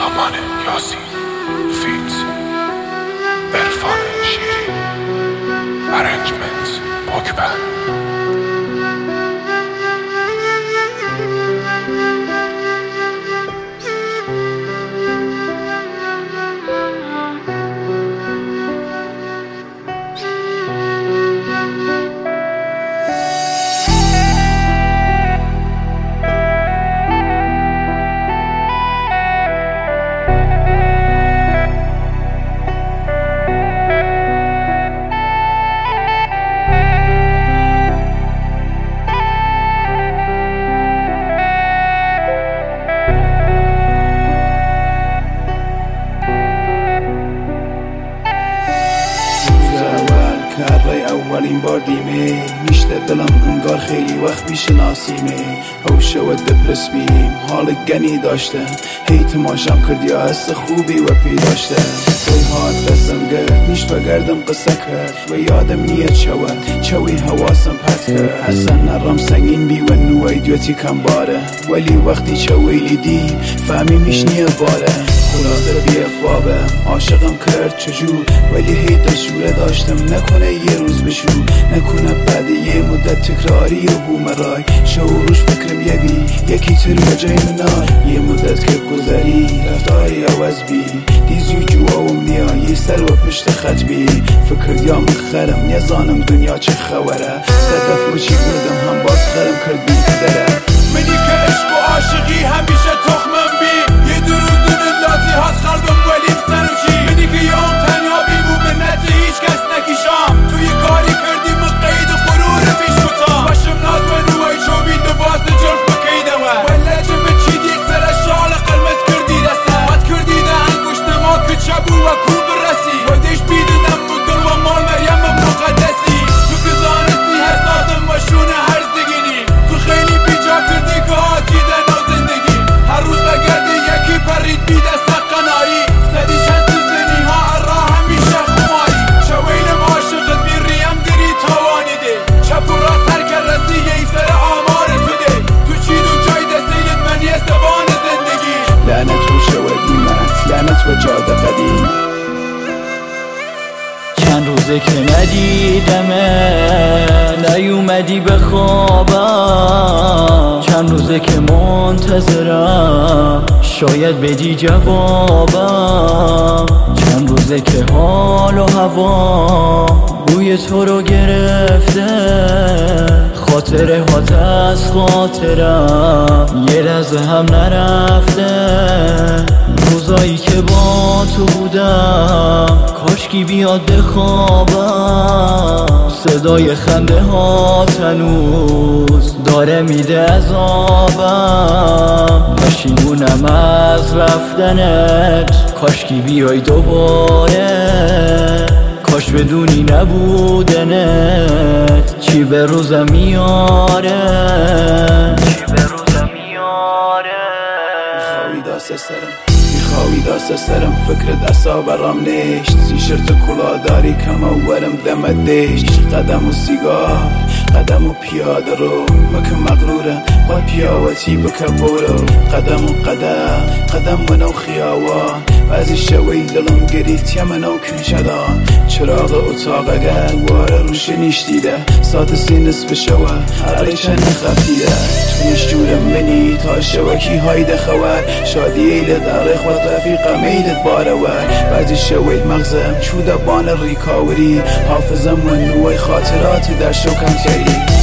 سامان یاسین فیت عرفان شیری ارنجمنت پاکبند. اولین بار دیمه میشته دلم انگار خیلی وقت میشناسیمه. هوشه و دپرس بیم حال گنی داشتم، هی تماشام کردی حس خوبی و پی داشتم. توی هات دستم گرد نیش بگردم قصه کرد و یادم نیت شود چوی حواسم پرت کرد. حسن نرم سنگین بی و نوی دویتی کم باره، ولی وقتی چویلی دی فهمی میش نیه باره. خلاصه بی افوابه عاشقم کرد چجور، ولی هی دشوره داشتم نکنه یه روز بشو، نکنه بعد یه مدت تکراری و بومرای شعوروش فکرم یکی تر و جای منای. یه مدت که گذری رفتاری عوض بی دیزیو جوام نیا یه سر و پشت خط بی فکر یا مخرم نیزانم دنیا چه خبره. صدف و چی بردم هم باز خرم کرد بی قدره. منی که عشق و عاشقی همیشه تخمم بی یه دروز دلاتی هست قلبم ولیم سنوچی. منی که یام تنها بی بو منت هیچ کس نکیشام، توی کاری کردی من قید و غرور بیش کتا باشم ناز و نوی چوبین دو باز جرف بکیده و ولی جمع چیدی سر شال قلمز کردی دسته بات کردی ده انگوش نما که چبو و کوب رسی و دیش بیدنم و دل و مال مریم مقدسی. تو که زانستی حساسم و شونه هرز دگینی، تو خیلی بیجا کردی که هاتی دنو زندگی. هر روز بگردی یکی پرید بیده سقنایی سدی شنس زنی ها ارا همیشه خماری. شوینم عاشقت میریم دری توانی ده چپ و راست هر که رسی یه سر آمار تو ده. تو چیدون جای دستیلت من یه زبان زندگی. لعنت رو شودیمت لعنت و جاده قدیم. چند روزه که ندیدمه نیومدی به خوابم، چند روزه که منتظرم شاید بدی جوابم. چند روزه که حال و هوا بوی تو رو گرفته، خاطره هات از خاطرم یه لحظه هم نرفته. روزایی که با تو بودم کاشکی بیاد بخوابم، صدای خنده ها هنوز داره میده عذابم. پشیمونم از رفتنت کاشکی بیای دوباره، کاش بدونی نبودنت چی به روزم میاره. میخواوی داست سرم فکرت اصابرام نیشت. تیشرت کلا داری کم اولم دم دیشت. قدم و سیگار قدم و پیاده رو مکم مغرورم و پیاوتی بکه برو. قدم و قدم منو خیاوان بعضی شوی دلم گریت منو کوچدان. چراغ اتاق اگر واره روشنیش دیده ساعت 3 نصف شوه هر چند خفیده. تو نشجورم منی تا شوکی هایده خور شادی ایلت داره خود رفیقم ایلت بارور. بعضی شوی مغزم چوده بان ریکاوری حافظم و نوی خاطرات در شوکم تری.